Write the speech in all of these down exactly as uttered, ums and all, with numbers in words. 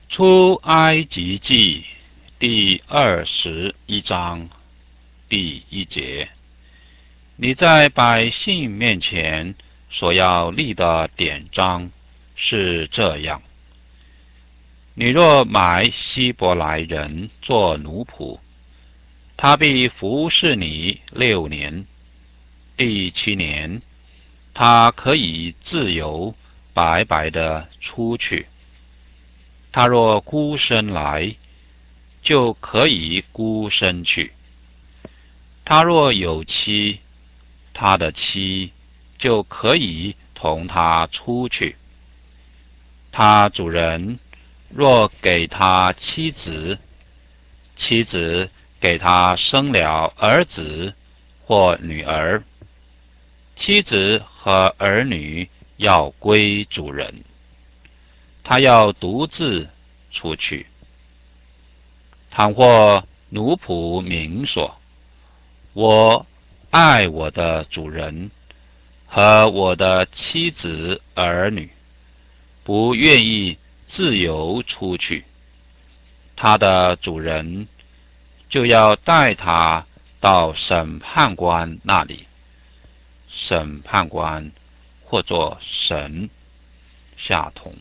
出埃及记第二十一章第一节：你在百姓面前所要立的典章是这样：你若买希伯来人做奴仆，他必服侍你六年，第七年，他可以自由白白的出去。他若孤身来，就可以孤身去；他若有妻，他的妻就可以同他出去。他主人若给他妻子，妻子给他生了儿子或女儿，妻子和儿女要归主人，他要独自出去。倘或奴仆明说：我爱我的主人和我的妻子儿女，不愿意自由出去，他的主人就要带他到审判官那里。审判官或作神下同，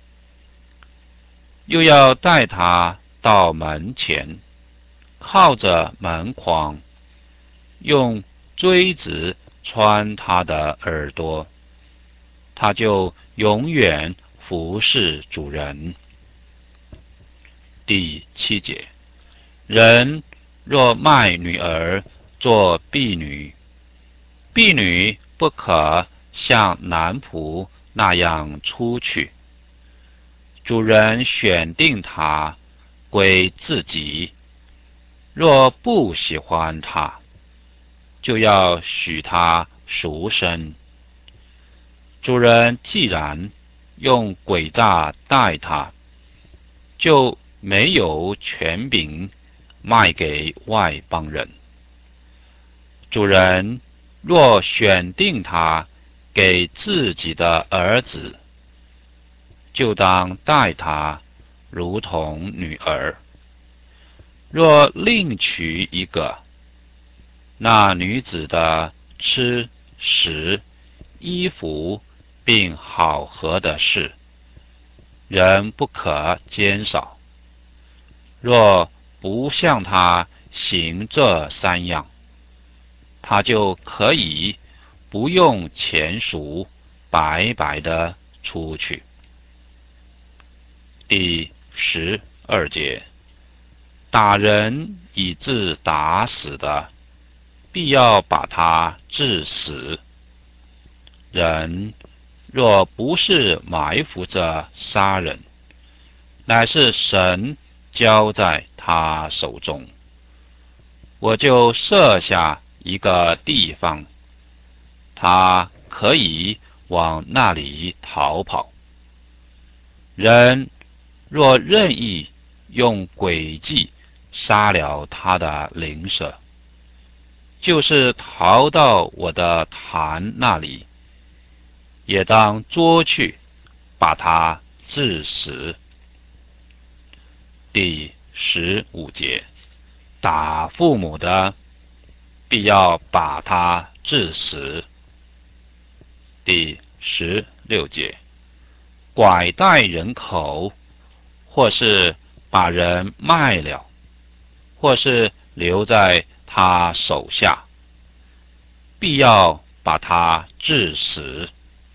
又要带他到门前，靠着门框，用锥子穿他的耳朵，他就永远服侍主人。第七节：人若卖女儿做婢女，婢女不可像男仆那样出去。主人选定她归自己，若不喜欢她，就要许她赎身。主人既然用诡诈待她，就没有权柄卖给外邦人。主人若选定他给自己的儿子，就当待他如同女儿。若另娶一个，那女子的吃食、衣服并好合的事，人不可减少。若不向他行这三样，他就可以不用钱赎，白白的出去。第十二节：打人以致打死的，必要把他治死。人若不是埋伏着杀人，乃是神交在他手中，我就设下一个地方，他可以往那里逃跑。人若任意用诡计杀了他的邻舍，就是逃到我的坛那里，也当捉去，把他治死。第十五节：打父母的，必要把他治死。第十六节：拐带人口，或是把人卖了，或是留在他手下，必要把他治死。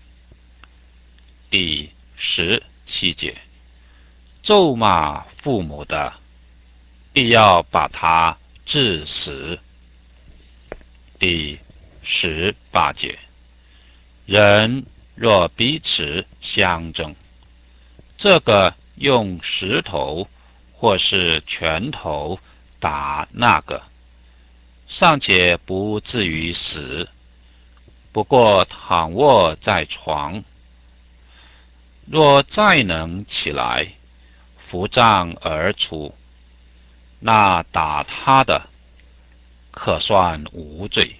第十七节：咒骂父母的，必要把他治死。第十八节：人若彼此相争，这个用石头或是拳头打那个，尚且不至于死，不过躺卧在床，若再能起来，扶杖而出，那打他的可算无罪，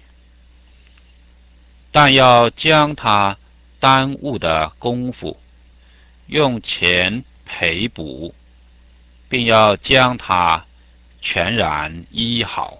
但要将他耽误的功夫用钱赔补， 并要将它全然医好。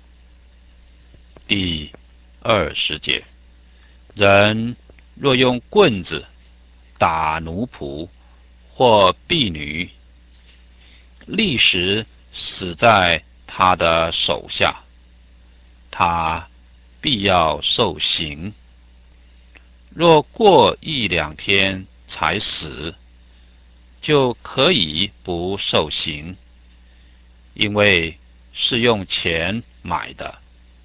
第二十节，人若用棍子打奴仆或婢女，立时死在他的手下，他必要受刑。若过一两天才死，就可以不受刑，因为是用钱买的。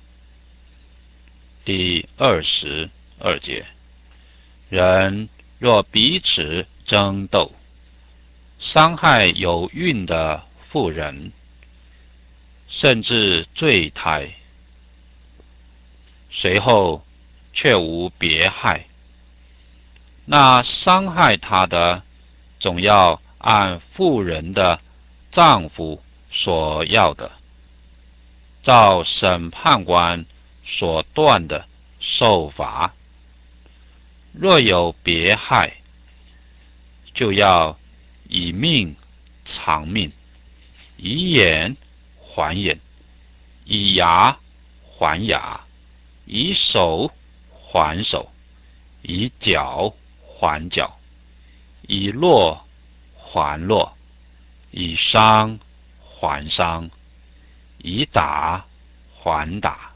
第二十二节，人若彼此争斗，伤害有孕的妇人，甚至坠胎，随后却无别害，那伤害他的，总要按妇人的丈夫所要的，照审判官所断的受罚。若有别害，就要以命偿命，以眼还眼，以牙还牙，以手还手，以脚还脚，以弱还弱，以伤还伤，以打还打。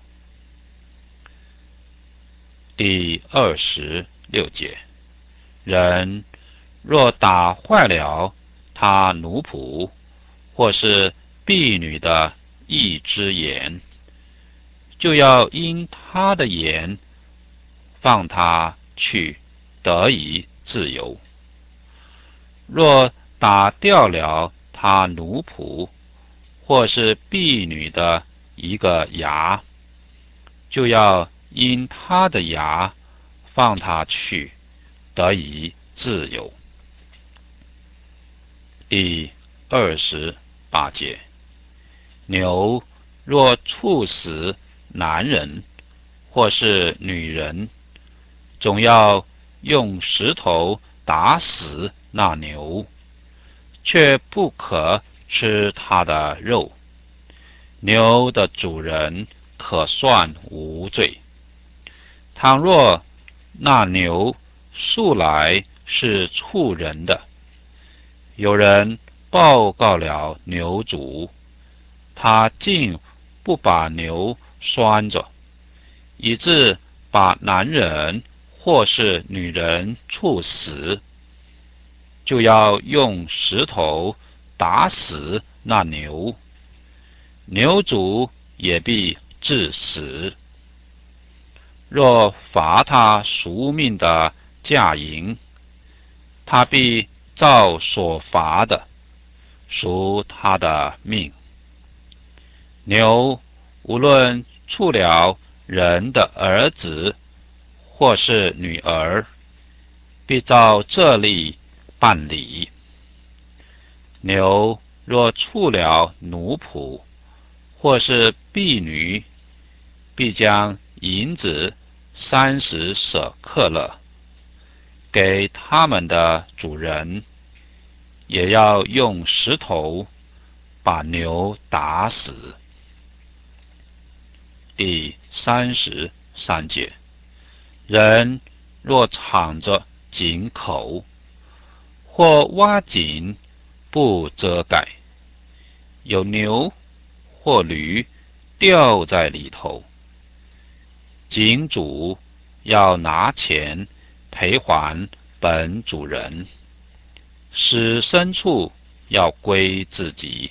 第二十六节，人若打坏了他奴仆或是婢女的一只眼，就要因他的眼放他去，得以自由。若打掉了他奴仆或是婢女的一个牙，就要因他的牙放他去，得以自由。第二十八节，牛若处死男人或是女人，总要用石头打死那牛，却不可吃它的肉。牛的主人可算无罪。倘若那牛素来是畜人的，有人报告了牛主，他竟不把牛拴着，以致把男人或是女人处死，就要用石头打死那牛，牛主也必致死。若罚他赎命的价银，他必照所罚的赎他的命。牛无论处了人的儿子或是女儿，必照这例办理。牛若处了奴仆或是婢女，必将银子三十舍客勒给他们的主人，也要用石头把牛打死。第三十三节，人若敞着井口，或挖井不遮盖，有牛或驴掉在里头，井主要拿钱赔还本主人，使牲畜要归自己。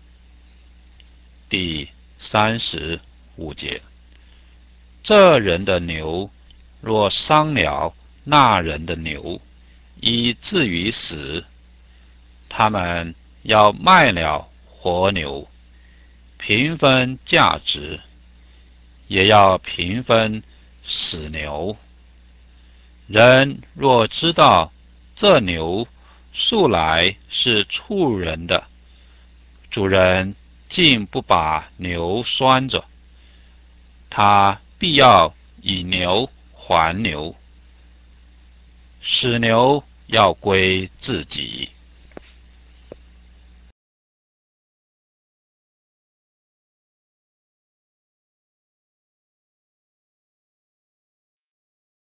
第三十五节，这人的牛若伤了那人的牛，以至于死，他们要卖了活牛，平分价值，也要平分死牛。人若知道这牛素来是畜人的，主人竟不把牛拴着，他必要以牛还牛，使牛要归自己。